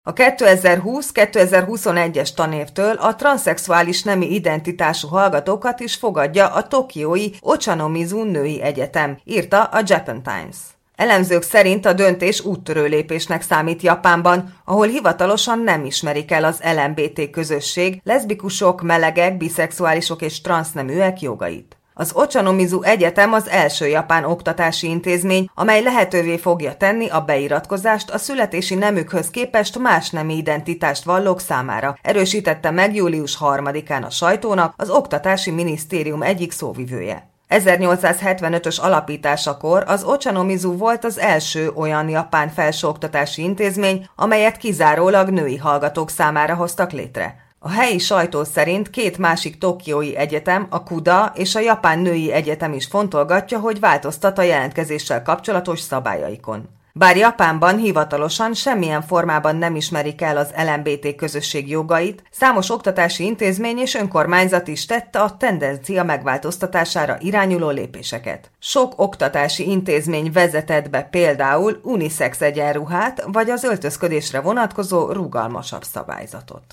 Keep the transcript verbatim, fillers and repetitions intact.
A kétezer-húsz-kétezer-huszonegyes tanévtől a transzszexuális nemi identitású hallgatókat is fogadja a tokiói Ochanomizu Női Egyetem, írta a Japan Times. Elemzők szerint a döntés úttörő lépésnek számít Japánban, ahol hivatalosan nem ismerik el az el em bé té közösség, leszbikusok, melegek, biszexuálisok és transzneműek jogait. Az Ochanomizu Egyetem az első japán oktatási intézmény, amely lehetővé fogja tenni a beiratkozást a születési nemükhöz képest más nemi identitást vallók számára, erősítette meg július harmadikán a sajtónak az Oktatási Minisztérium egyik szóvivője. ezernyolcszázhetvenötös alapításakor az Ochanomizu volt az első olyan japán felsőoktatási intézmény, amelyet kizárólag női hallgatók számára hoztak létre. A helyi sajtó szerint két másik tokiói egyetem, a Kuda és a Japán Női Egyetem is fontolgatja, hogy változtat a jelentkezéssel kapcsolatos szabályaikon. Bár Japánban hivatalosan semmilyen formában nem ismerik el az el em bé té közösség jogait, számos oktatási intézmény és önkormányzat is tette a tendencia megváltoztatására irányuló lépéseket. Sok oktatási intézmény vezetett be például unisex egyenruhát vagy az öltözködésre vonatkozó rugalmasabb szabályzatot.